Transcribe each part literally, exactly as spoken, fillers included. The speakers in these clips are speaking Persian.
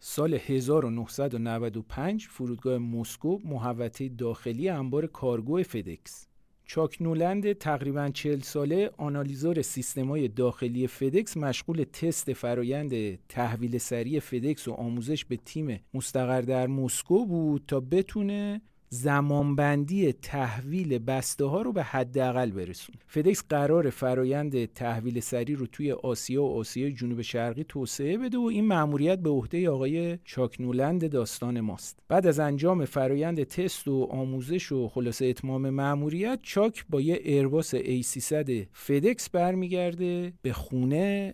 سال هزار و نهصد و نود و پنج فرودگاه مسکو محوطه داخلی انبار کارگو فدکس. چاک نولند تقریباً چهل ساله آنالیزور سیستم‌های داخلی فدکس مشغول تست فرایند تحویل سریع فدکس و آموزش به تیم مستقر در مسکو بود تا بتونه زمانبندی تحویل بسته ها رو به حداقل برسونه. فدکس قرار فرایند تحویل سریع رو توی آسیا و آسیای جنوب شرقی توسعه بده و این مأموریت به عهده آقای چاک نولند داستان ماست. بعد از انجام فرایند تست و آموزش و خلاصه اتمام مأموریت، چاک با یه ایرباس ای سیصد فدکس برمیگرده به خونه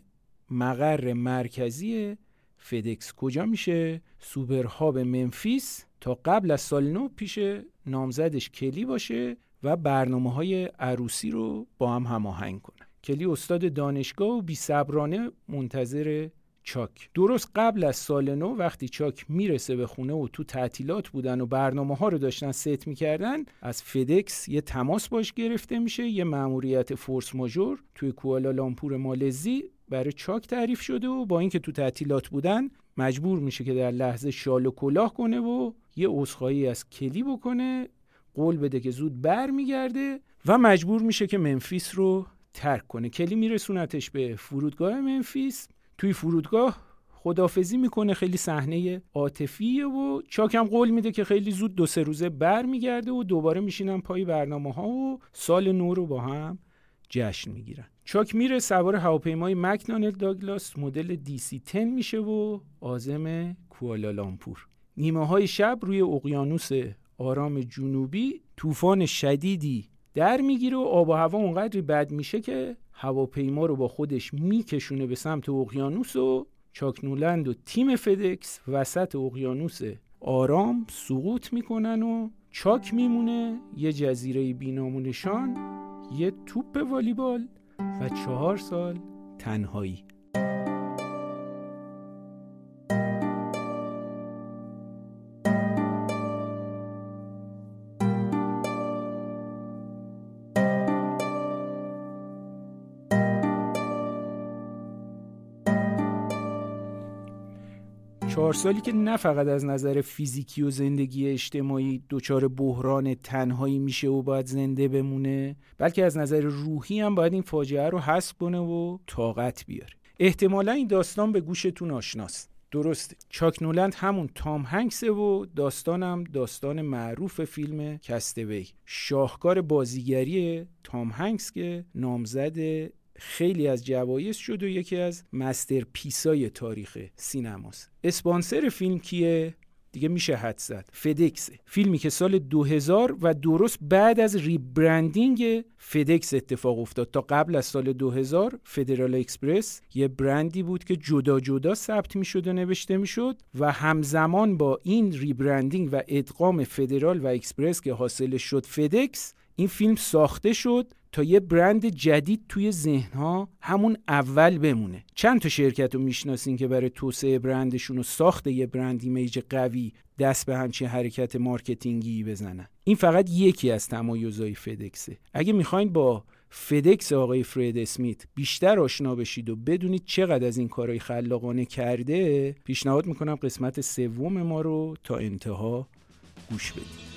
مقر مرکزی فدکس. کجا میشه؟ سوپرهاب منفیس، تا قبل از سال نو پیش نامزدش کلی باشه و برنامه‌های عروسی رو با هم هماهنگ کنه. کلی استاد دانشگاه و بی‌صبرانه منتظر چاک. درست قبل از سال نو وقتی چاک میرسه به خونه و تو تعطیلات بودن و برنامه‌ها رو داشتن ست می‌کردن، از فدکس یه تماس باش گرفته میشه. یه مأموریت فورس ماژور توی کوالالامپور مالزی برای چاک تعریف شده و با اینکه تو تعطیلات بودن مجبور میشه که در لحظه شال و کلاه کنه و یه عذرخواهی از کلی بکنه، قول بده که زود بر میگرده و مجبور میشه که منفیس رو ترک کنه. کلی میرسونتش به فرودگاه منفیس. توی فرودگاه خداحافظی میکنه، خیلی صحنه عاطفیه و چاک هم قول میده که خیلی زود دو سه روزه بر میگرده و دوباره میشینن پای برنامه ها و سال نو رو با هم جشن میگیرن. چاک میره سوار هواپیمای مکدونالد داگلاس مدل دی سی ده میشه و عازم کوالالامپور. نیمه های شب روی اقیانوس آرام جنوبی طوفان شدیدی در میگیره و آب و هوا اونقدری بد میشه که هواپیما رو با خودش میکشونه به سمت اقیانوس و چاک نولند و تیم فدکس وسط اقیانوس آرام سقوط میکنن و چاک میمونه یه جزیره بی‌نام و نشان، یه توپ والیبال و چهار سال تنهایی. چهار سالی که نه فقط از نظر فیزیکی و زندگی اجتماعی دچار بحران تنهایی میشه و باید زنده بمونه، بلکه از نظر روحی هم باید این فاجعه رو حذف کنه و طاقت بیاره. احتمالا این داستان به گوشتون آشناست. درسته، چاک نولند همون تام هنکسه و داستانم داستان معروف فیلم کستوی، شاهکار بازیگری تام هنکس که نامزد خیلی از جوایز شد و یکی از مستر پیسای تاریخ سینماست. اسپانسر فیلم کیه؟ دیگه میشه حد زد، فدکسه. فیلمی که سال دو هزار و درست بعد از ریبرندینگ فدکس اتفاق افتاد. تا قبل از سال دو هزار فدرال اکسپرس یه برندی بود که جدا جدا ثبت میشد و نوشته میشد و همزمان با این ریبرندینگ و ادغام فدرال و اکسپرس که حاصل شد فدکس، این فیلم ساخته شد تا یه برند جدید توی ذهنها همون اول بمونه. چند تا شرکت رو میشناسین که برای توسعه برندشون و ساخت یه برند ایمیج قوی دست به همچین حرکت مارکتینگی بزنن. این فقط یکی از تمایزهای فدکسه. اگه میخواین با فدکس آقای فرید اسمیت بیشتر آشنا بشید و بدونید چقدر از این کارهای خلاقانه کرده، پیشنهاد میکنم قسمت سوم ما رو تا انتها گوش بدید.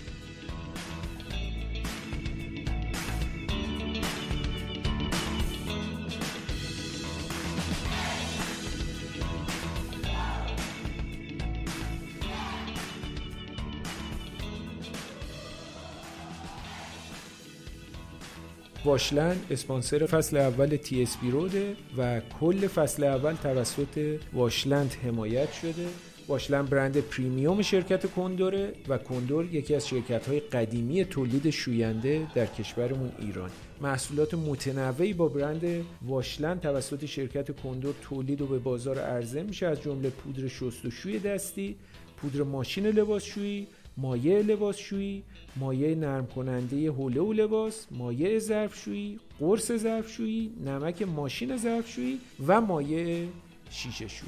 واشلند اسپانسر فصل اول تی اس بی روده و کل فصل اول توسط واشلند حمایت شده. واشلند برند پریمیوم شرکت کندوره و کندور یکی از شرکت‌های قدیمی تولید شوینده در کشورمون ایران. محصولات متنوعی با برند واشلند توسط شرکت کندور تولید و به بازار عرضه میشه، از جمله پودر شستشوی دستی، پودر ماشین لباسشویی، مایع لباسشویی، مایع نرم کننده حوله و لباس، مایع ظرفشویی، قرص ظرفشویی، نمک ماشین ظرفشویی و مایع شیشه شویی.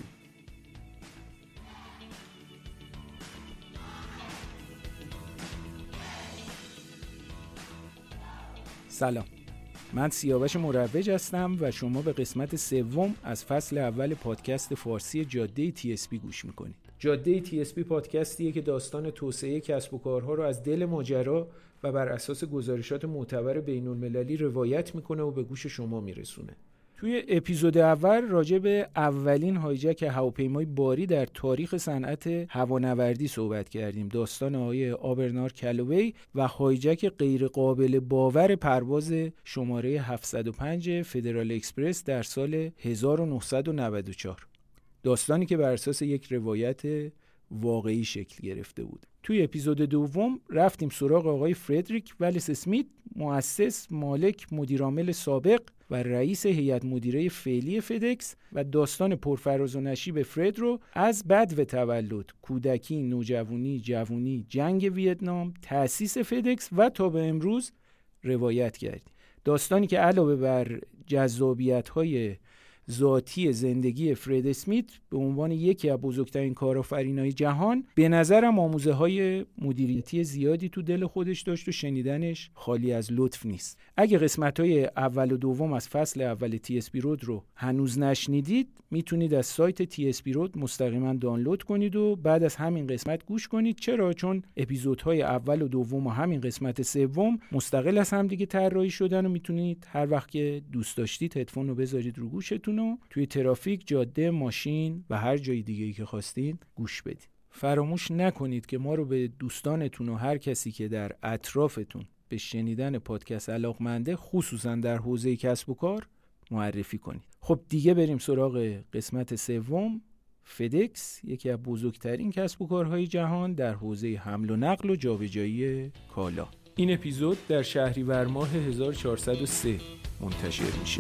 سلام، من سیاوش مروج هستم و شما به قسمت سوم از فصل اول پادکست فارسی جاده تی اس پی گوش میکنید. جاده تی اس پی پادکستیه که داستان توسعه کسب و کارها رو از دل ماجرا و بر اساس گزارشات معتبر بین‌المللی روایت میکنه و به گوش شما میرسونه. توی اپیزود اول راجع به اولین هایجک هواپیمای باری در تاریخ صنعت هوانوردی صحبت کردیم. داستان آقای آبرنار کالوی و هایجک غیرقابل باور پرواز شماره هفتصد و پنج فدرال اکسپرس در سال هزار و نهصد و نود و چهار. داستانی که بر اساس یک روایت واقعی شکل گرفته بود. توی اپیزود دوم رفتیم سراغ آقای فردریک ولیس اسمیت، مؤسس، مالک، مدیرعامل سابق و رئیس هیئت مدیره فعلی فدکس و داستان پرفراز و نشیب فرد رو از بدو تولد، کودکی، نوجوانی، جوانی، جنگ ویتنام، تأسیس فدکس و تا به امروز روایت کردیم. داستانی که علاوه بر جذابیت‌های ذاتی زندگی فرد اسمیت به عنوان یکی از بزرگترین کارآفرینای جهان به نظرم آموزه‌های مدیریتی زیادی تو دل خودش داشت و شنیدنش خالی از لطف نیست. اگه قسمت‌های اول و دوم از فصل اول تی اس پی رود رو هنوز نشنیدید، میتونید از سایت تی اس پی رود مستقیما دانلود کنید و بعد از همین قسمت گوش کنید. چرا؟ چون اپیزودهای اول و دوم و همین قسمت سوم مستقل از هم دیگه طراحی شدن و میتونید هر وقت که دوست داشتید هدفون رو بذارید رو گوشتون و توی ترافیک، جاده، ماشین و هر جای دیگه‌ای که خواستین گوش بدید. فراموش نکنید که ما رو به دوستانتون و هر کسی که در اطرافتون به شنیدن پادکست علاقمنده، خصوصا در حوزه کسب و کار، معرفی کنید. خب دیگه بریم سراغ قسمت سوم. فدکس یکی از بزرگترین کسب و کارهای جهان در حوزه حمل و نقل و جابجایی کالا. این اپیزود در شهریور ماه هزار و چهارصد و سه منتشر میشه.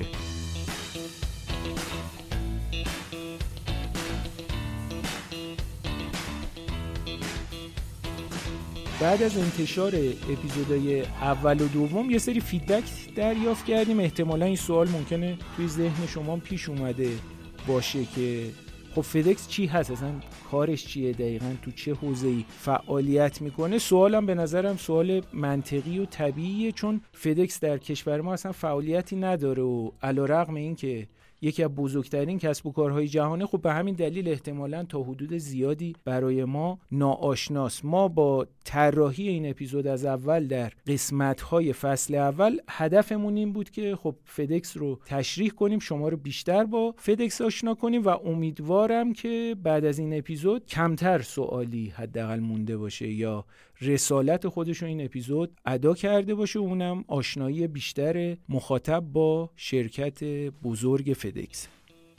بعد از انتشار اپیزودهای اول و دوم یه سری فیدبک دریافت کردیم. احتمالا این سوال ممکنه توی ذهن شما پیش اومده باشه که خب فدکس چی هست؟ اصلا کارش چیه؟ دقیقاً تو چه حوزه‌ای فعالیت میکنه؟ سوالم به نظرم سوال منطقی و طبیعیه، چون فدکس در کشور ما اصلا فعالیتی نداره و علیرغم این که یکی از بزرگترین کسب و کارهای جهانه، خب به همین دلیل احتمالاً تا حدود زیادی برای ما ناآشناست. ما با طراحی این اپیزود از اول در قسمت‌های فصل اول هدفمون این بود که خب فدکس رو تشریح کنیم، شما رو بیشتر با فدکس آشنا کنیم و امیدوارم که بعد از این اپیزود کمتر سوالی حداقل مونده باشه یا رسالت خودش رو این اپیزود ادا کرده باشه، اونم آشنایی بیشتر مخاطب با شرکت بزرگ فدکس.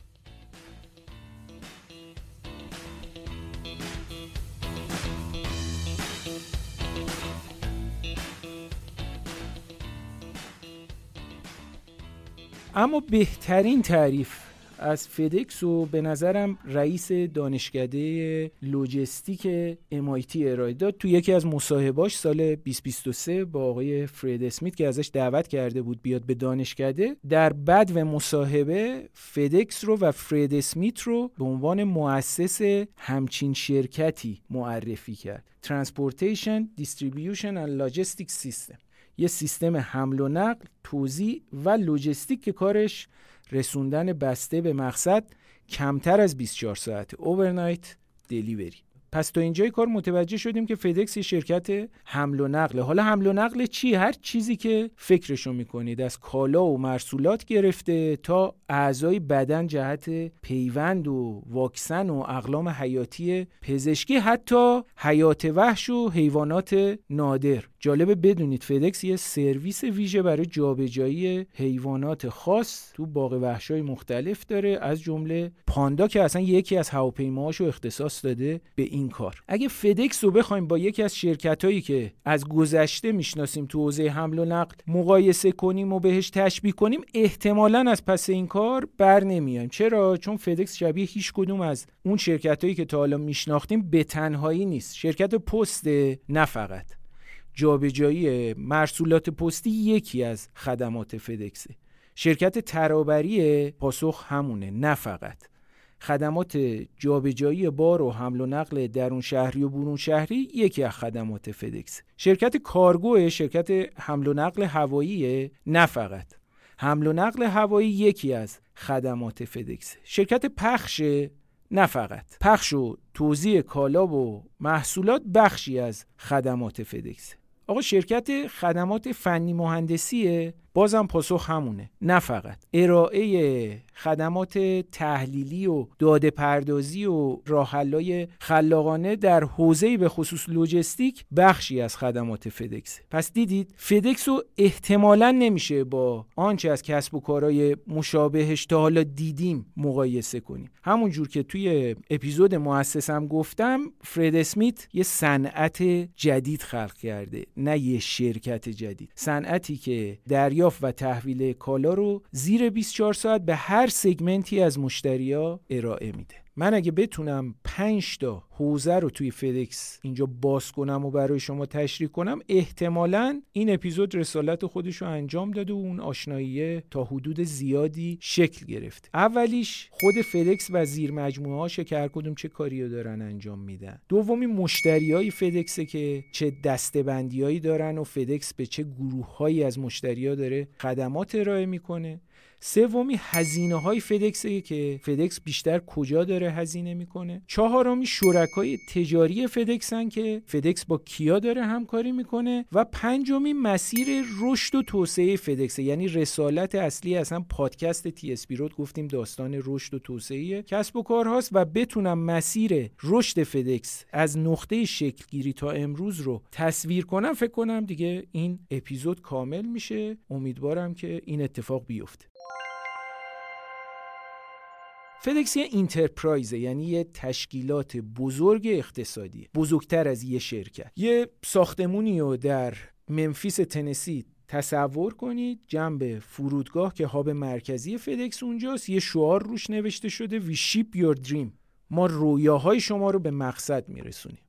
اما بهترین تعریف از فدکس و به نظرم رئیس دانشکده لوجستیک ام آی تی ارائه داد تو یکی از مصاحبهاش سال بیست بیست و سه با آقای فرد اسمیت که ازش دعوت کرده بود بیاد به دانشکده. در بدو مصاحبه فدکس رو و فرد اسمیت رو به عنوان مؤسس همچین شرکتی معرفی کرد: Transportation, Distribution and Logistics System، یه سیستم حمل و نقل، توزیع و لوجستیک که کارش رسوندن بسته به مقصد کمتر از بیست و چهار ساعت، اوورنایت دلیوری. پس تا اینجای کار متوجه شدیم که فدکس یه شرکت حمل و نقله. حالا حمل و نقل چی؟ هر چیزی که فکرشو میکنید، از کالا و مرسولات گرفته تا اعضای بدن جهت پیوند و واکسن و اقلام حیاتی پزشکی، حتی حیات وحش و حیوانات نادر. جالبه بدونید فدکس یه سرویس ویژه برای جابجایی حیوانات خاص تو باغ وحشای مختلف داره، از جمله پاندا که اصلا یکی از هواپیماهاشو اختصاص داده به این کار. اگه فدکس رو بخوایم با یکی از شرکتایی که از گذشته میشناسیم تو حوزه حمل و نقل مقایسه کنیم و بهش تشبیه کنیم، احتمالاً از پس این کار بر نمیایم. چرا؟ چون فدکس شبیه هیچ کدوم از اون شرکتایی که تا حالا میشناختیم به تنهایی نیست. شرکت پست نه فقط جابجایی مرسولات پستی یکی از خدمات فدکسه. شرکت ترابری پاسخ همونه، نه فقط. خدمات جابجایی بار و حمل و نقل درون شهری و برون شهری یکی از خدمات فدکس. شرکت کارگو، شرکت حمل و نقل هوایی، نه فقط. حمل و نقل هوایی یکی از خدمات فدکس. شرکت پخش، نه فقط پخش و توزیع کالا و محصولات بخشی از خدمات فدکس. آقا شرکت خدمات فنی مهندسیه، بازم پاسخ همونه، نه فقط. ارائه خدمات تحلیلی و داده پردازی و راه حل‌های خلاقانه در حوزه‌ای به خصوص لوجستیک بخشی از خدمات فدکس. پس دیدید فدکس رو احتمالاً نمیشه با آنچه از کسب و کارهای مشابهش تا حالا دیدیم مقایسه کنیم. همون جور که توی اپیزود مؤسسم گفتم، فرد اسمیت یه صنعت جدید خلق کرده، نه یه شرکت جدید. صنعتی که دریا و تحویل کالا رو زیر بیست و چهار ساعت به هر سگمنتی از مشتریا ارائه میده. من اگه بتونم پنج تا حوزه رو توی فدکس اینجا باز کنم و برای شما تشریح کنم، احتمالاً این اپیزود رسالت خودش رو انجام داده و اون آشنایی تا حدود زیادی شکل گرفت. اولیش خود فدکس و زیر مجموعه هاشه که هر کدوم چه کاری رو دارن انجام میدن. دومی مشتریای فدکسه که چه دسته‌بندیایی دارن و فدکس به چه گروه‌هایی از مشتریا داره خدمات ارائه میکنه. سومی هزینه های فدکسه که فدکس بیشتر کجا داره هزینه میکنه. چهارمی شرکای تجاری فدکسن که فدکس با کیا داره همکاری میکنه. و پنجمی مسیر رشد و توسعه فدکسه، یعنی رسالت اصلی اصلا پادکست تی اس پی رود گفتیم داستان رشد و توسعه کسب و کارهاست و بتونم مسیر رشد فدکس از نقطه شکل گیری تا امروز رو تصویر کنم، فکر کنم دیگه این اپیزود کامل میشه. امیدوارم که این اتفاق بیفته. فدکس یه اینترپرایزه، یعنی یه تشکیلات بزرگ اقتصادی، بزرگتر از یه شرکت. یه ساختمونی رو در منفیس تنسی تصور کنید، جنب فرودگاه که هاب مرکزی فدکس اونجاست، یه شعار روش نوشته شده We ship your dream، ما رویاهای شما رو به مقصد میرسونیم.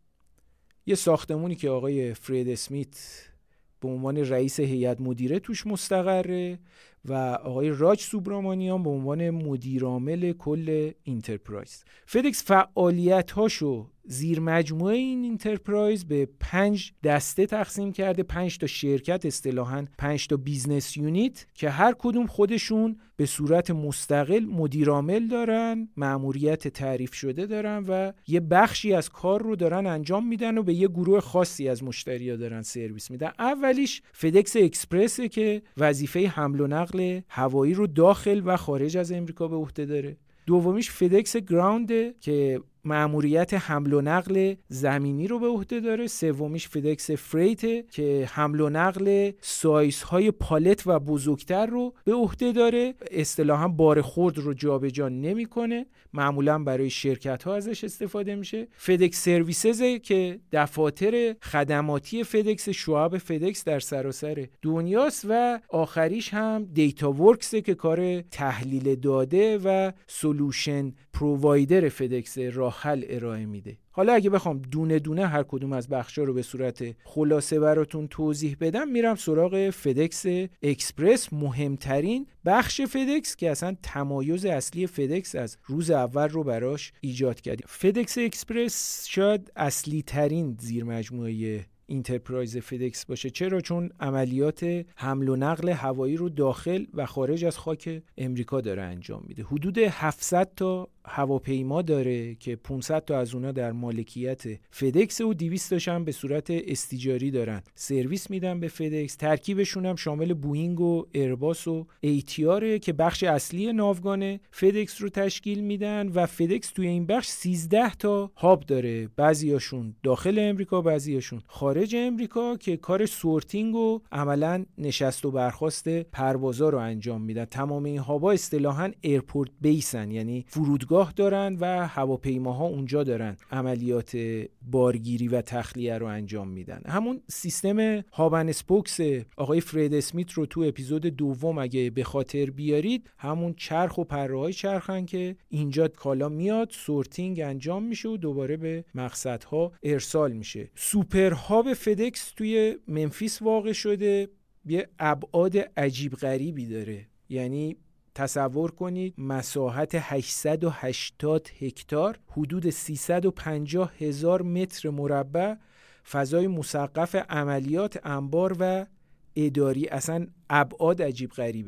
یه ساختمونی که آقای فرد اسمیت به عنوان رئیس هیئت مدیره توش مستقره و آقای راج سوبرامانیان به عنوان مدیرعامل کل اینترپرایز. فدکس فعالیت‌هاشو زیر مجموعه این اینترپرایز به پنج دسته تقسیم کرده، پنج تا شرکت، اصطلاحاً پنج تا بیزنس یونیت که هر کدوم خودشون به صورت مستقل مدیرعامل دارن، مأموریت تعریف شده دارن و یه بخشی از کار رو دارن انجام میدن و به یه گروه خاصی از مشتری‌ها دارن سرویس میدن. اولیش فدکس اکسپرسه که وظیفه حمل و نقل هوایی رو داخل و خارج از امریکا به عهده داره. دومیش فدکس گراونده که مأموریت حمل و نقل زمینی رو به عهده داره. سومیش فدکس فریت که حمل و نقل سایزهای پالت و بزرگتر رو به عهده داره، اصطلاحاً بار خرد رو جابجا نمی‌کنه، معمولاً برای شرکت‌ها ازش استفاده میشه. فدکس سرویسز که دفاتر خدماتی فدکس، شعب فدکس در سراسر دنیاست. و آخریش هم دیتا ورکس که کار تحلیل داده و سولوشن پرووایدر فدکس راه حل ارائه میده. حالا اگه بخوام دونه دونه هر کدوم از بخشا رو به صورت خلاصه براتون توضیح بدم، میرم سراغ فدکس اکسپرس، مهمترین بخش فدکس که اصلا تمایز اصلی فدکس از روز اول رو براش ایجاد کرد. فدکس اکسپرس شاید اصلی ترین زیر مجموعه اینترپرایز فدکس باشه. چرا؟ چون عملیات حمل و نقل هوایی رو داخل و خارج از خاک امریکا داره انجام میده. حدود هفتصد تا هواپیما داره که پانصد تا از اونا در مالکیت فدکس و دویست تاشون به صورت استیجاری دارن سرویس میدن به فدکس. ترکیبشون هم شامل بوئینگ و ایرباس و ایتیاره که بخش اصلی ناوگان فدکس رو تشکیل میدن. و فدکس توی این بخش سیزده تا هاب داره، بعضیاشون داخل امریکا، بعضیاشون خارج امریکا، که کار سورتینگ و عملاً نشست و برخاست پروازا رو انجام میدن. تمام این هابا اصطلاحاً ایرپورت بیسن، یعنی فرودگاه دارن و هواپیماها اونجا دارن عملیات بارگیری و تخلیه رو انجام میدن. همون سیستم هاب اند اسپوکس آقای فرد اسمیت رو تو اپیزود دوم اگه به خاطر بیارید، همون چرخ و پره‌های چرخن که اینجا کالا میاد، سورتینگ انجام میشه و دوباره به مقصدها ارسال میشه. سوپر هاب فدکس توی منفیس واقع شده، یه ابعاد عجیب غریبی داره. یعنی تصور کنید مساحت هشتصد و هشتاد هکتار، حدود سیصد و پنجاه هزار متر مربع، فضای مسقف عملیات، انبار و اداری، اصلا ابعاد عجیب غریبه.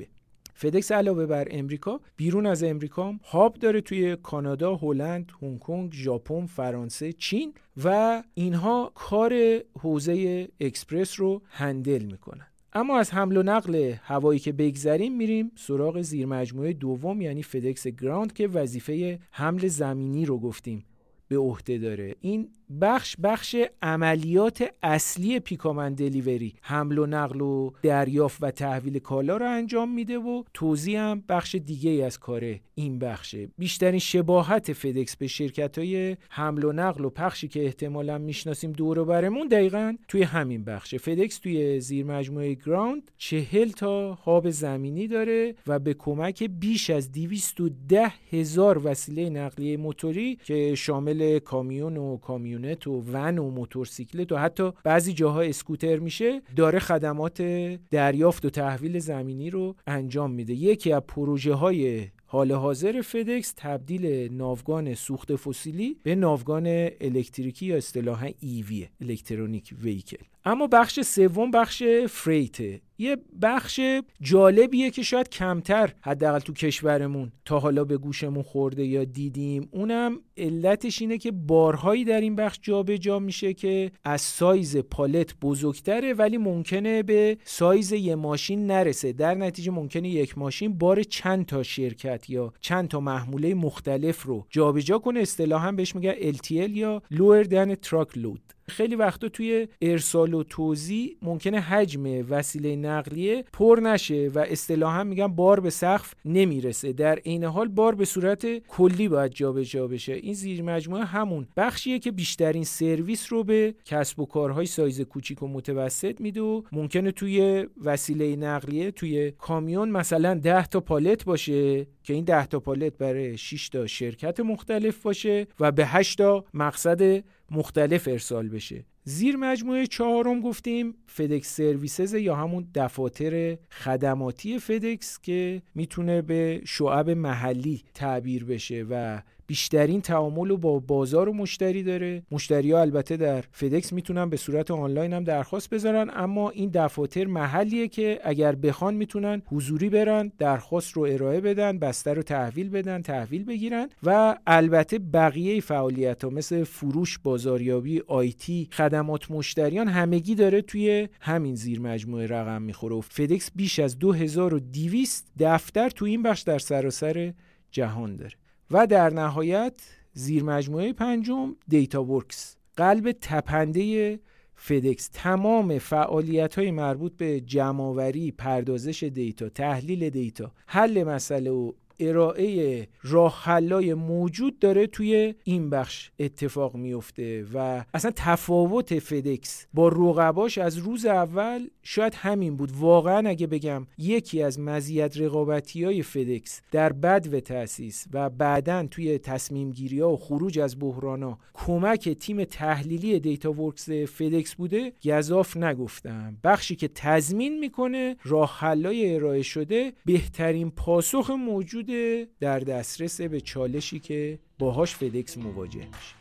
فدکس علاوه بر امریکا بیرون از امریکا هم هاب داره توی کانادا، هلند، هنگ کنگ، ژاپن، فرانسه، چین و اینها کار حوزه اکسپرس رو هندل میکنن. اما از حمل و نقل هوایی که بگذریم میریم سراغ زیرمجموعه دوم یعنی فدکس گراوند که وظیفه حمل زمینی رو گفتیم به عهده داره. این بخش بخش عملیات اصلی پیکامن دلیوری، حمل و نقل و دریافت و تحویل کالا رو انجام میده و توزیع هم بخش دیگه ای از کاره این بخشه. بیشترین شباهت فدکس به شرکت‌های حمل و نقل و پخشی که احتمالاً میشناسیم دور و برمون دقیقاً توی همین بخشه. فدکس توی زیر مجموعه گراوند چهل تا هاب زمینی داره و به کمک بیش از دویست و ده هزار وسیله نقلیه موتوری که شامل کامیون و کامیون و ون و موتورسیکلت و حتی بعضی جاها اسکوتر میشه داره خدمات دریافت و تحویل زمینی رو انجام میده. یکی از پروژه های حال حاضر فدکس تبدیل ناوگان سوخت فسیلی به ناوگان الکتریکی یا اصطلاحاً ایوی، الکترونیک ویکل. اما بخش سوم بخش فریته. یه بخش جالبیه که شاید کمتر حداقل تو کشورمون تا حالا به گوشمون خورده یا دیدیم. اونم علتش اینه که بارهایی در این بخش جابجا میشه که از سایز پالت بزرگتره ولی ممکنه به سایز یه ماشین نرسه. در نتیجه ممکنه یک ماشین بار چند تا شرکت یا چند تا محموله مختلف رو جابجا کنه. اصطلاحاً بهش میگن ال تی ال یا Lower Than Truck Load. خیلی وقتا توی ارسال و توزیع ممکنه حجم وسیله نقلیه پر نشه و اصطلاحاً میگن بار به سقف نمیرسه. در عین حال بار به صورت کلی باید جابجا بشه. این زیر مجموعه همون بخشیه که بیشترین سرویس رو به کسب و کارهای سایز کوچیک و متوسط میده و ممکنه توی وسیله نقلیه توی کامیون مثلا ده تا پالت باشه که این ده تا پالت برای شش تا شرکت مختلف باشه و به هشت تا مقصد مختلف ارسال بشه. زیر مجموعه چهارم گفتیم فدکس سرویسز یا همون دفاتر خدماتی فدکس که میتونه به شعب محلی تعبیر بشه و بیشترین تعامل رو با بازار و مشتری داره. مشتری‌ها البته در فدکس میتونن به صورت آنلاین هم درخواست بذارن، اما این دفاتر محلیه که اگر بخوان میتونن حضوری برن، درخواست رو ارائه بدن، بسته رو تحویل بدن، تحویل بگیرن و البته بقیه فعالیت‌ها مثل فروش، بازاریابی، آیتی، خدمات مشتریان همگی داره توی همین زیر مجموعه رقم میخوره. و فدکس بیش از دو هزار و دویست دفتر تو این بخش در سراسر جهان داره. و در نهایت زیر مجموعه پنجم دیتا ورکس، قلب تپنده فدکس. تمام فعالیت‌های مربوط به جمع‌آوری، پردازش دیتا، تحلیل دیتا، حل مسئله و ارائه راه حل‌های موجود داره توی این بخش اتفاق میفته. و اصلا تفاوت فدکس با رقباش از روز اول شاید همین بود. واقعا اگه بگم یکی از مزیت رقابتی‌های فدکس در بدو تأسیس و بعداً توی تصمیم گیری‌ها و خروج از بحران‌ها کمک تیم تحلیلی دیتا ورکس فدکس بوده، گزاف نگفتم. بخشی که تضمین میکنه راه حل‌های ارائه شده بهترین پاسخ موجود در دسترس به چالشی که باهاش فدکس مواجه میشه.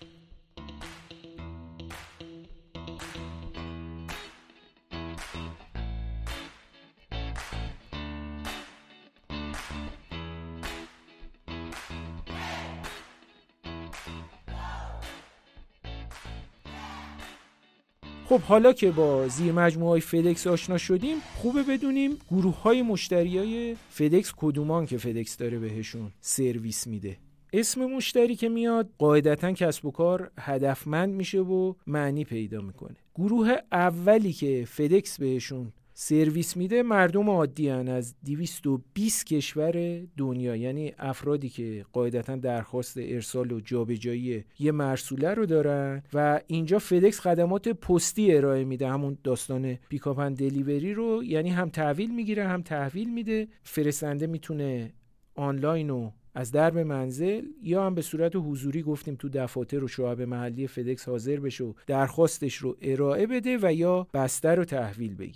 خب حالا که با زیر مجموعه فدکس آشنا شدیم، خوبه بدونیم گروه های مشتری های فدکس کدومان که فدکس داره بهشون سرویس میده. اسم مشتری که میاد قاعدتاً کسب و کار هدفمند میشه و معنی پیدا میکنه. گروه اولی که فدکس بهشون سرویس میده مردم عادی هن از دویست و بیست کشور دنیا، یعنی افرادی که قاعدتاً درخواست ارسال و جابجایی یه مرسوله رو دارن و اینجا فدکس خدمات پستی ارائه میده، همون داستان پیکاپ اند دلیوری رو، یعنی هم تحویل میگیره هم تحویل میده. فرستنده میتونه آنلاین و از درب منزل یا هم به صورت حضوری گفتیم تو دفاتر و شعب محلی فدکس حاضر بشه و درخواستش رو ارائه بده و یا بسته رو تحویل بگیره.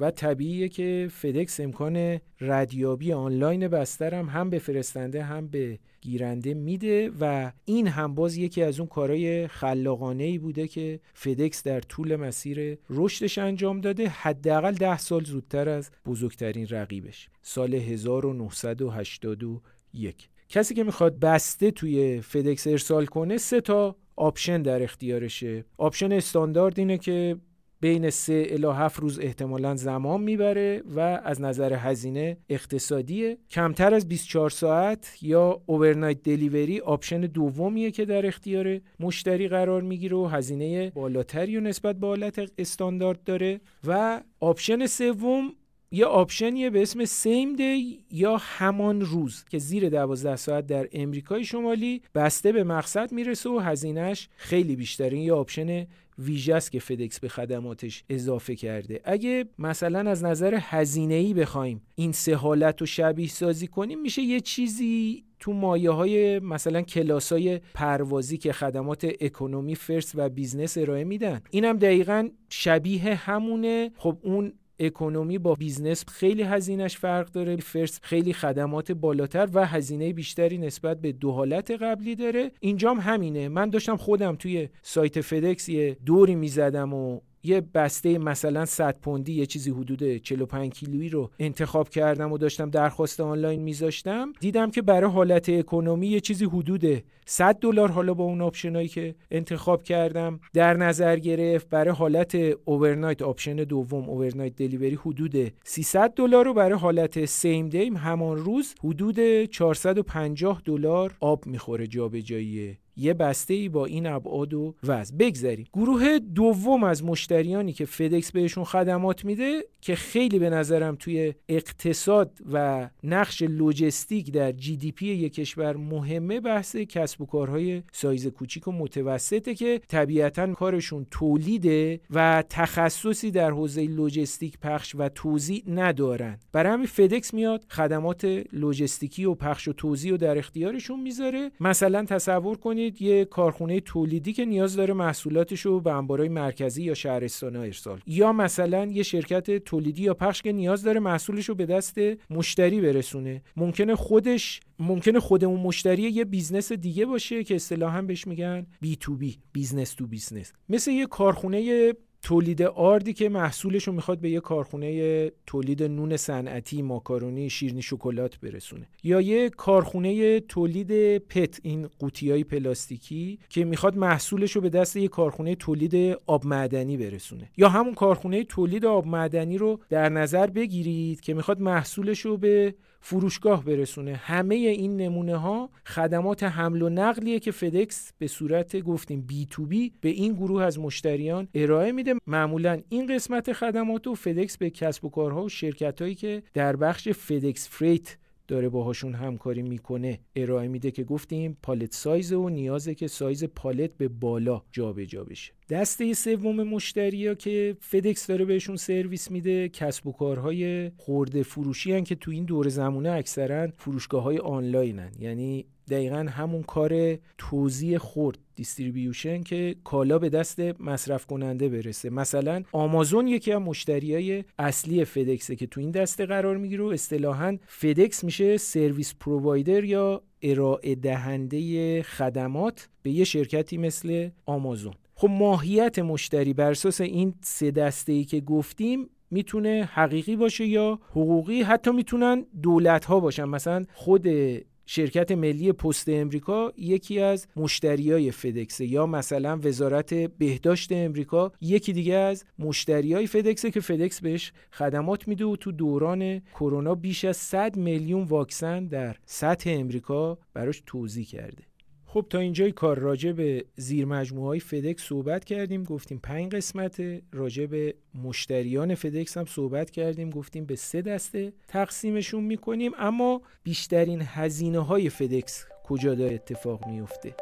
و طبیعیه که فدکس امکان ردیابی آنلاین بستر هم هم به فرستنده هم به گیرنده میده و این هم باز یکی از اون کارهای خلاقانه‌ای بوده که فدکس در طول مسیر رشدش انجام داده، حداقل ده سال زودتر از بزرگترین رقیبش، سال هزار و نهصد و هشتاد و یک. کسی که میخواد بسته توی فدکس ارسال کنه سه تا آپشن در اختیارشه. آپشن استاندارد اینه که بین سه الی هفت روز احتمالاً زمان میبره و از نظر هزینه اقتصادیه. کمتر از بیست و چهار ساعت یا اوورنایت دلیوری آپشن دومیه که در اختیار مشتری قرار میگیره و هزینه بالاتری و نسبت به حالت استاندارد داره. و آپشن سوم یه آپشنیه به اسم سیم دی یا همان روز که زیر دوازده ساعت در امریکای شمالی بسته به مقصد میرسه و هزینهش خیلی بیشتره. یه آپشن ویژه است که فدکس به خدماتش اضافه کرده. اگه مثلا از نظر هزینه‌ای بخوایم این سه حالت رو شبیه سازی کنیم، میشه یه چیزی تو مایه های مثلا کلاس های پروازی که خدمات اکونومی، فرست و بیزنس ارائه میدن. اینم دقیقاً شبیه همونه. خب اون اکونومی با بیزنس خیلی هزینهش فرق داره، فرست خیلی خدمات بالاتر و هزینه بیشتری نسبت به دو حالت قبلی داره. اینجام همینه. من داشتم خودم توی سایت فدکس یه دوری میزدم و یه بسته مثلا صد پوندی، یه چیزی حدود چهل و پنج کیلویی رو انتخاب کردم و داشتم درخواست آنلاین میذاشتم. دیدم که برای حالت اکونومی یه چیزی حدود صد دلار، حالا با اون آپشنایی که انتخاب کردم در نظر گرفت. برای حالت اوورنایت آپشن دوم اوورنایت دلیوری حدود سیصد دلار و برای حالت سیم دی همان روز حدود چهارصد و پنجاه دلار آب میخوره جابجایی یه بسته ای با این ابعاد و وزن. بگذاریم گروه دوم از مشتریانی که فدکس بهشون خدمات میده که خیلی به نظرم توی اقتصاد و نقش لوجستیک در جی دی پی یک کشور مهمه، بحث کسب و کارهای سایز کوچیک و متوسطه که طبیعتاً کارشون تولیده و تخصصی در حوزه لوجستیک پخش و توزیع ندارن. برای همین فدکس میاد خدمات لوجستیکی و پخش و توزیع رو در اختیارشون میذاره. مثلا تصور کنید یه کارخونه تولیدی که نیاز داره محصولاتش رو به انبارهای مرکزی یا شهرستان‌ها ارسال، یا مثلا یه شرکت تولیدی یا پخش که نیاز داره محصولش رو به دست مشتری برسونه. ممکنه خودش ممکنه خود اون مشتری یه بیزنس دیگه باشه که اصطلاحاً بهش میگن بی تو بی، بیزنس تو بیزنس، مثل یه کارخونه تولید آردی که محصولش رو میخواد به یه کارخونه تولید نون صنعتی، ماکارونی، شیرینی، شکلات برسونه، یا یه کارخونه تولید پت، این قوطیای پلاستیکی که میخواد محصولش رو به دست یه کارخونه تولید آب معدنی برسونه، یا همون کارخونه تولید آب معدنی رو در نظر بگیرید که میخواد محصولش رو به فروشگاه برسونه. همه این نمونه ها خدمات حمل و نقلیه که فدکس به صورت گفتیم بی تو بی به این گروه از مشتریان ارائه میده. معمولا این قسمت خدمات رو فدکس به کسب و کارها و شرکتایی که در بخش فدکس فریت داره باهاشون همکاری میکنه ارائه میده که گفتیم پالت سایز و نیازه که سایز پالت به بالا جابجا بشه. دسته سوم مشتری‌ها که فدکس داره بهشون سرویس میده کسب و کارهای خرده فروشی هن که تو این دور زمونه اکثرا فروشگاه‌های آنلاینن، یعنی دقیقاً همون کار توزیع خرد، دیستریبیوشن، که کالا به دست مصرف کننده برسه. مثلا آمازون یکی از مشتریای اصلی فدکسه که تو این دسته قرار میگیره و اصطلاحاً فدکس میشه سرویس پرووایدر یا ارائه دهنده خدمات به یه شرکتی مثل آمازون. خب ماهیت مشتری بر اساس این سه دسته‌ای که گفتیم میتونه حقیقی باشه یا حقوقی، حتی میتونن دولت‌ها باشن. مثلا خود شرکت ملی پست امریکا یکی از مشتریای فدکسه، یا مثلا وزارت بهداشت امریکا یکی دیگه از مشتریای فدکسه که فدکس بهش خدمات میده و تو دوران کرونا بیش از صد میلیون واکسن در سطح امریکا براش توزیع کرده. خب تا اینجای کار راجع به زیر مجموعه‌های فدکس صحبت کردیم، گفتیم پنج قسمت. راجع به مشتریان فدکس هم صحبت کردیم، گفتیم به سه دسته تقسیمشون میکنیم. اما بیشترین هزینه‌های فدکس کجا داره اتفاق میفته؟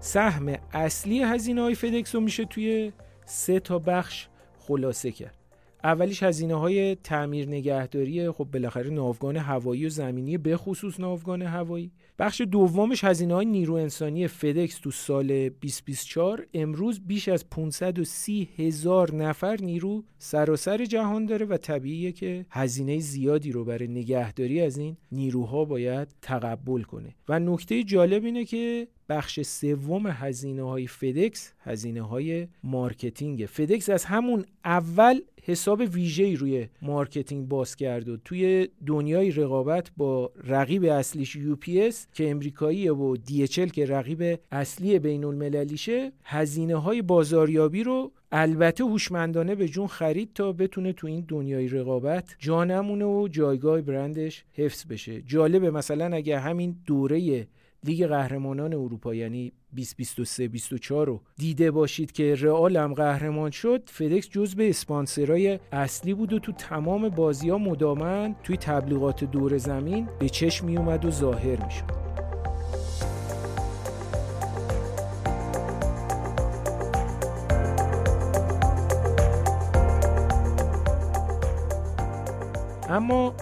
سهم اصلی هزینه‌های فدکس رو میشه توی سه تا بخش خلاصه کرد. اولیش هزینه‌های تعمیر نگهداری خب بالاخره ناوگان هوایی و زمینی، به خصوص ناوگان هوایی. بخش دومش هزینه‌های نیرو انسانی فدکس تو سال بیست بیست و چهار. امروز بیش از پانصد و سی هزار نفر نیرو سراسر جهان داره و طبیعیه که هزینه زیادی رو برای نگهداری از این نیروها باید تقبل کنه. و نکته جالب اینه که بخش سوم هزینه‌های فدکس هزینه‌های مارکتینگ. فدکس از همون اول حساب ویژه‌ای روی مارکتینگ باز کرد و توی دنیای رقابت با رقیب اصلیش یو پی اس که امریکاییه و دی اچ ال که رقیب اصلی بین‌المللیشه، هزینه‌های بازاریابی رو البته هوشمندانه به جون خرید تا بتونه تو این دنیای رقابت جا نمونه و جایگاه برندش حفظ بشه. جالبه مثلا اگه همین دوره لیگ قهرمانان اروپا یعنی بیست بیست و سه بیست و چهار رو دیده باشید که رئال هم قهرمان شد، فدکس جزو اسپانسرای اصلی بود و تو تمام بازی‌ها مداماً توی تبلیغات دور زمین به چشم می اومد و ظاهر می شد. اما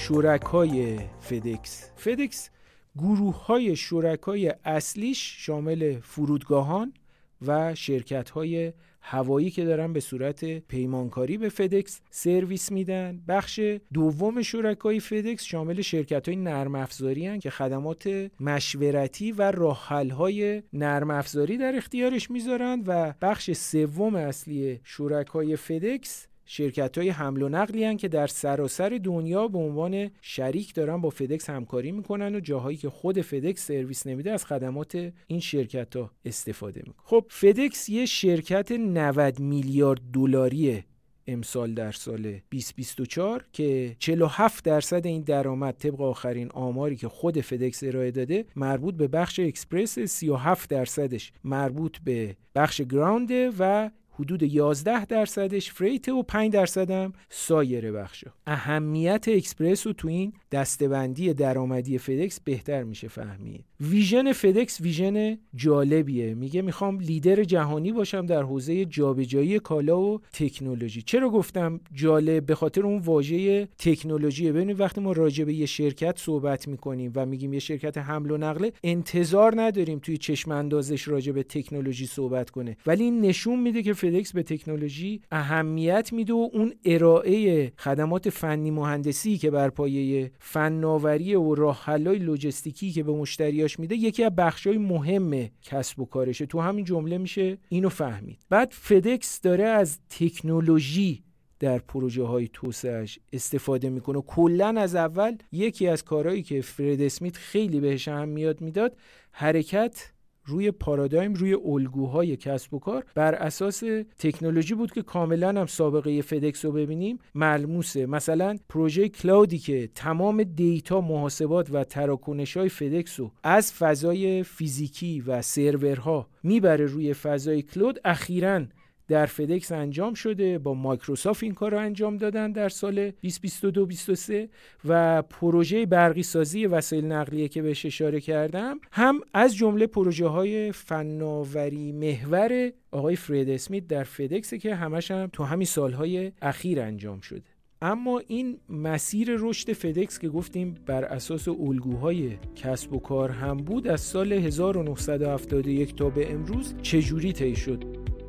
شرکای فدکس فدکس گروه‌های شرکای اصلیش شامل فرودگاهان و شرکت‌های هوایی که دارن به صورت پیمانکاری به فدکس سرویس میدن. بخش دوم شرکای فدکس شامل شرکت‌های نرم افزاری هستند که خدمات مشورتی و راه‌حل‌های نرم افزاری در اختیارش میذارن. و بخش سوم اصلی شرکای فدکس شرکت‌های حمل و نقلی هستند که در سراسر دنیا به عنوان شریک دارن با فدکس همکاری میکنن و جاهایی که خود فدکس سرویس نمیده از خدمات این شرکت‌ها استفاده میکنن. خب فدکس یه شرکت نود میلیارد دلاریه امسال در سال بیست بیست و چهار که چهل و هفت درصد این درآمد طبق آخرین آماری که خود فدکس ارائه داده مربوط به بخش اکسپرس، سی و هفت درصدش مربوط به بخش گراونده و حدود یازده درصدش فریت و پنج درصد هم سایر بخشا. اهمیت اکسپرس رو تو این دسته‌بندی درآمدی فدکس بهتر میشه فهمید. ویژن فدکس ویژن جالبیه، میگه میخوام لیدر جهانی باشم در حوزه جابجایی کالا و تکنولوژی. چرا گفتم جالب؟ به خاطر اون واژه تکنولوژی. ببینید وقتی ما راجع به یه شرکت صحبت میکنیم و میگیم یه شرکت حمل و نقل، انتظار نداریم توی چشم اندازش راجع به تکنولوژی صحبت کنه، ولی این نشون میده که فدکس به تکنولوژی اهمیت میده و اون ارائه خدمات فنی مهندسی که بر پایه فناوری و راه‌حل‌های لوجستیکی که به مشتریاش میده یکی از بخشای مهم کسب و کارشه. تو همین جمله میشه اینو فهمید. بعد فدکس داره از تکنولوژی در پروژه های توسعه‌اش استفاده میکنه و کلن از اول یکی از کارهایی که فرد اسمیت خیلی بهش اهمیت میداد حرکت روی پارادایم، روی الگوهای کسب و کار بر اساس تکنولوژی بود که کاملا هم سابقه فدکس رو ببینیم ملموسه. مثلا پروژه کلاودی که تمام دیتا، محاسبات و تراکنش‌های فدکس رو از فضای فیزیکی و سرورها میبره روی فضای کلاود، اخیراً در فدکس انجام شده. با مایکروسافت این کار رو انجام دادن در سال بیست بیست و دو بیست و سه و پروژه برقی سازی وسایل نقلیه که بهش اشاره کردم هم از جمله پروژه های فناوری محور آقای فرد اسمیت در فدکس که همش هم تو همین سالهای اخیر انجام شده. اما این مسیر رشد فدکس که گفتیم بر اساس الگوهای کسب و کار هم بود، از سال هزار و نهصد و هفتاد و یک تا به امروز چجوری طی شد؟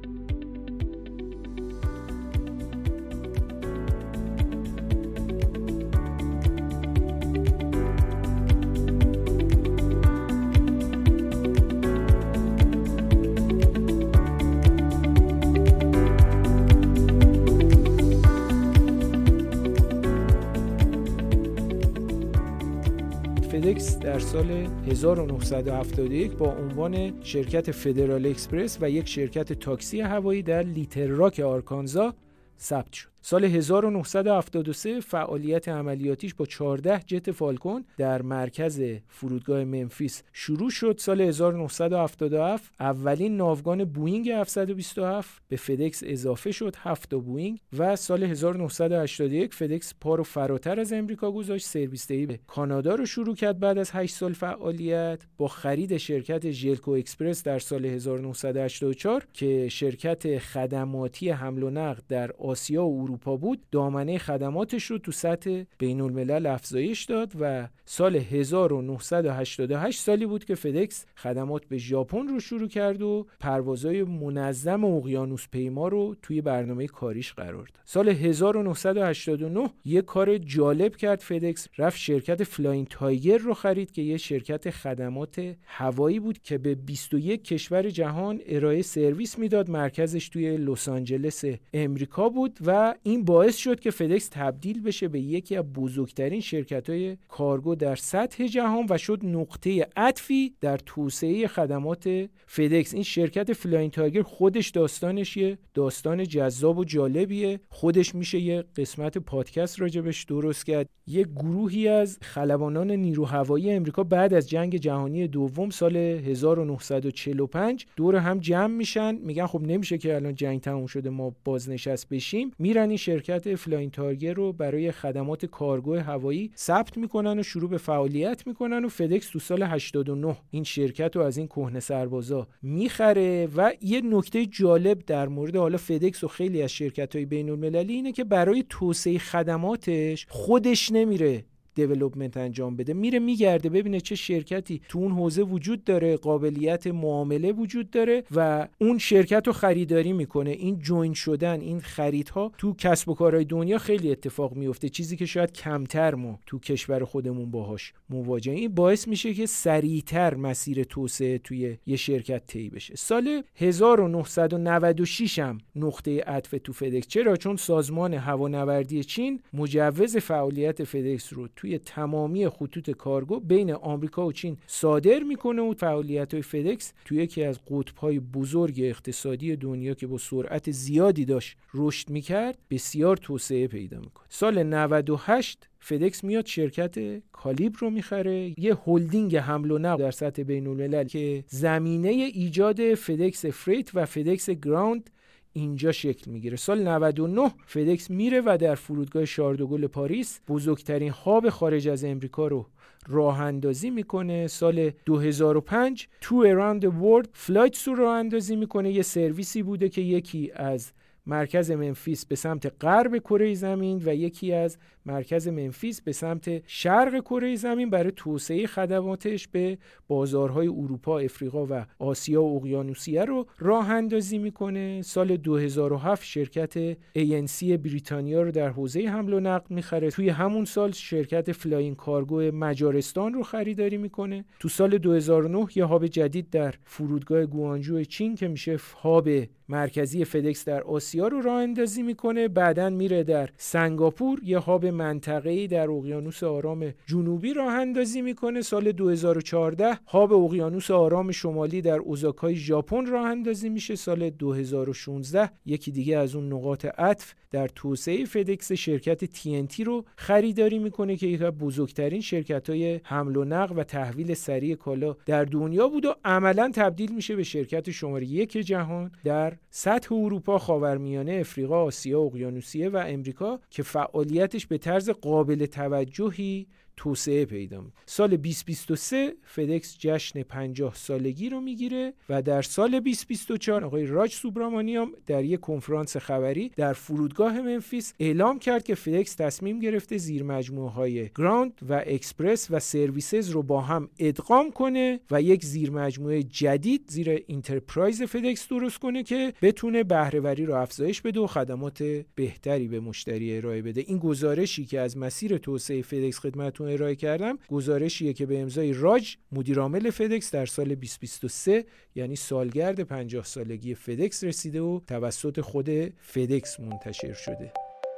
فدکس در سال هزار و نهصد و هفتاد و یک با عنوان شرکت فدرال اکسپرس و یک شرکت تاکسی هوایی در لیتل راک آرکانزا ثبت شد. سال هزار و نهصد و هفتاد و سه فعالیت عملیاتیش با چهارده جت فالکون در مرکز فرودگاه منفیس شروع شد. سال هزار و نهصد و هفتاد و هفت اولین ناوگان بوئینگ هفتصد و بیست و هفت به فدکس اضافه شد، هفت تا بوئینگ. و سال هزار و نهصد و هشتاد و یک فدکس پا رو فراتر از امریکا گذاشت، سرویس دهی به کانادا رو شروع کرد بعد از هشت سال فعالیت با خرید شرکت ژلکو اکسپرس در سال هزار و نهصد و هشتاد و چهار که شرکت خدماتی حمل و نقل در آسیا و اروپا بود دامنه خدماتش رو تو سطح بین الملل افزایش داد و سال هزار و نهصد و هشتاد و هشت سالی بود که فدکس خدمات به ژاپن رو شروع کرد و پروازهای منظم اقیانوس پیما رو توی برنامه کاریش قرار داد. سال هزار و نهصد و هشتاد و نه یک کار جالب کرد فدکس، رفت شرکت فلاینگ تایگر رو خرید که یه شرکت خدمات هوایی بود که به بیست و یک کشور جهان ارائه سرویس میداد. مرکزش توی لس آنجلس امریکا بود و این باعث شد که فدکس تبدیل بشه به یکی از بزرگترین شرکت‌های کارگو در سطح جهان و شد نقطه عطفی در توسعه خدمات فدکس. این شرکت فلاینگ تایگر خودش داستانش یه داستان جذاب و جالبیه، خودش میشه یه قسمت پادکست راجبش درست کرد. یه گروهی از خلبانان نیرو هوایی امریکا بعد از جنگ جهانی دوم سال هزار و نهصد و چهل و پنج دور هم جمع میشن، میگن خب نمیشه که الان جنگ تموم شده ما بازنشست بشیم، میرن این شرکت فلاینگ تایگر رو برای خدمات کارگو هوایی ثبت میکنن و شروع به فعالیت میکنن و فدکس تو سال هشتاد و نه این شرکت رو از این کهنه سربازا میخره. و یه نکته جالب در مورد حالا فدکس و خیلی از شرکت‌های بین‌المللی اینه که برای توسعه خدماتش خودش نمیره دیولپمنت انجام بده، میره میگرده ببینه چه شرکتی تو اون حوزه وجود داره، قابلیت معامله وجود داره و اون شرکت رو خریداری میکنه. این جوین شدن، این خریدها تو کسب و کارهای دنیا خیلی اتفاق میفته، چیزی که شاید کمتر ما تو کشور خودمون باهاش مواجهیم. این باعث میشه که سریعتر مسیر توسعه توی یه شرکت طی بشه. سال هزار و نهصد و نود و شش هم نقطه عطف تو فدکس. چرا؟ چون سازمان هوانوردی چین مجوز فعالیت فدکس رو توی تمامی خطوط کارگو بین آمریکا و چین صادر میکنه و فعالیت‌های فدکس توی یکی از قطب‌های بزرگ اقتصادی دنیا که با سرعت زیادی داشت رشد میکرد بسیار توسعه پیدا میکنه. سال نود و هشت فدکس میاد شرکت کالیبر رو میخره، یه هلدینگ حمل و نقل در سطح بین‌الملل که زمینه ایجاد فدکس فریت و فدکس گراوند اینجا شکل میگیره. سال نود و نه فدکس میره و در فرودگاه شارل دوگل پاریس بزرگترین هاب خارج از امریکا رو راه اندازی میکنه. سال دو هزار و پنج تو اراوند دی ورلد فلایتس رو راه اندازی میکنه. یه سرویسی بوده که یکی از مرکز منفیس به سمت غرب کره زمین و یکی از مرکز منفیس به سمت شرق کره زمین برای توسعه خدماتش به بازارهای اروپا، افریقا و آسیا و اقیانوسیه رو راه اندازی میکنه. سال دو هزار و هفت شرکت ای ان سی بریتانیا رو در حوزه حمل و نقل میخره. توی همون سال شرکت فلاینگ کارگو مجارستان رو خریداری میکنه. تو سال دو هزار و نه یه هاب جدید در فرودگاه گوانجو چین که میشه هاب مرکزی فدکس در آسیا رو راه اندازی میکنه. بعداً میره در سنگاپور یه هاب منطقه‌ای در اقیانوس آرام جنوبی راه اندازی میکنه. سال دو هزار و چهارده هاب اقیانوس آرام شمالی در اوزاکای ژاپن راه اندازی میشه. سال دو هزار و شانزده یکی دیگه از اون نقاط عطف در توسعه فدکس شرکت تی ان تی رو خریداری میکنه که یکی از بزرگترین شرکت‌های حمل و نقل و تحویل سریع کالا در دنیا بود و عملاً تبدیل میشه به شرکت شماره یک جهان در سطح اروپا، خاورمیانه، افریقا، آسیا، اقیانوسیه و امریکا که فعالیتش به طرز قابل توجهی توسعه پیدا می‌کنه. سال بیست بیست و سه فدکس جشن پنجاه سالگی رو میگیره و در سال بیست بیست و چهار آقای راج سوبرامانیام در یک کنفرانس خبری در فرودگاه منفیس اعلام کرد که فدکس تصمیم گرفته زیر مجموعه‌های گراوند و اکسپرس و سرویسز رو با هم ادغام کنه و یک زیر مجموعه جدید زیر انترپرایز فدکس درست کنه که بتونه بهره‌وری رو افزایش بده و خدمات بهتری به مشتری ارائه بده. این گزارشی که از مسیر توسعه فدکس خدمتتون ارائه کردم گزارشیه که به امضای راج مدیر عامل فدکس در سال بیست بیست و سه یعنی سالگرد پنجاه سالگی فدکس رسیده و توسط خود فدکس منتشر شده.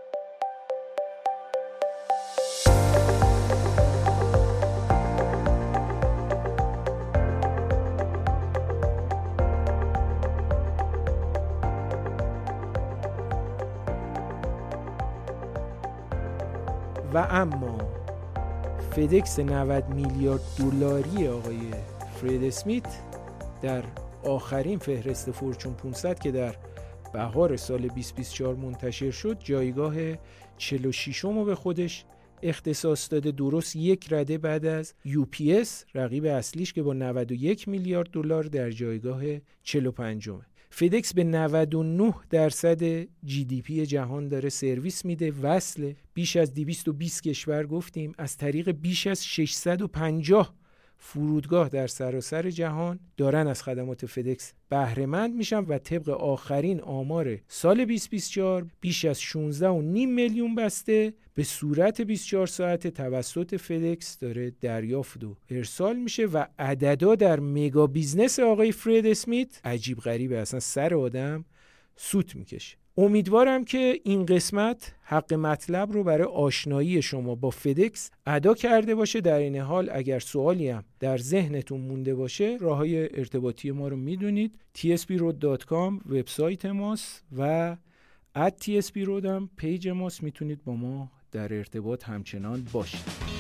و اما فدکس نود میلیارد دلاری آقای فرید اسمیت در آخرین فهرست فورچون پانصد که در بهار سال بیست بیست و چهار منتشر شد جایگاه چهل و ششم رو به خودش اختصاص داده، درست یک رده بعد از یو پی اس رقیب اصلیش که با نود و یک میلیارد دلار در جایگاه چهل و پنجم. فدکس به نود و نه درصد جی دی پی جهان داره سرویس میده، وصله. بیش از دویست و بیست کشور گفتیم، از طریق بیش از ششصد و پنجاه فرودگاه در سراسر جهان دارن از خدمات فدکس بهره مند میشن و طبق آخرین آمار سال بیست و بیست و چهار بیش از شانزده و نیم میلیون بسته به صورت بیست و چهار ساعته توسط فدکس داره دریافت و ارسال میشه و عددا در مگا بیزنس آقای فرد اسمیت عجیب غریبه، اصلا سر آدم سوت میکشه. امیدوارم که این قسمت حق مطلب رو برای آشنایی شما با فدکس ادا کرده باشه. در این حال اگر سوالی هم در ذهنتون مونده باشه، راههای ارتباطی ما رو میدونید. تی اس پی رود دات کام وبسایت ماست و ات تی اس پی رود هم پیج ماست، میتونید با ما در ارتباط همچنان باشید.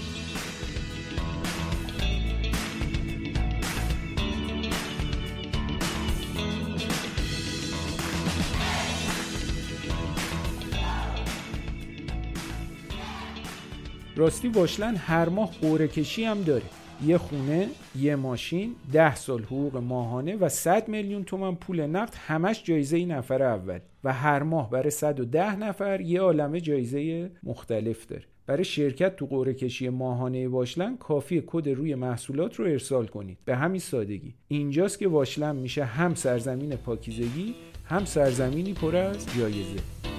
راستی واشلن هر ماه قرعه کشی هم داره. یه خونه، یه ماشین، ده سال حقوق ماهانه و صد میلیون تومان پول نقد، همش جایزه این نفر اول و هر ماه برای صد و ده نفر یه عالمه جایزه مختلف داره. برای شرکت تو قرعه کشی ماهانه واشلن کافیه کد روی محصولات رو ارسال کنید. به همین سادگی. اینجاست که واشلن میشه هم سرزمین پاکیزگی، هم سرزمینی پر از جایزه.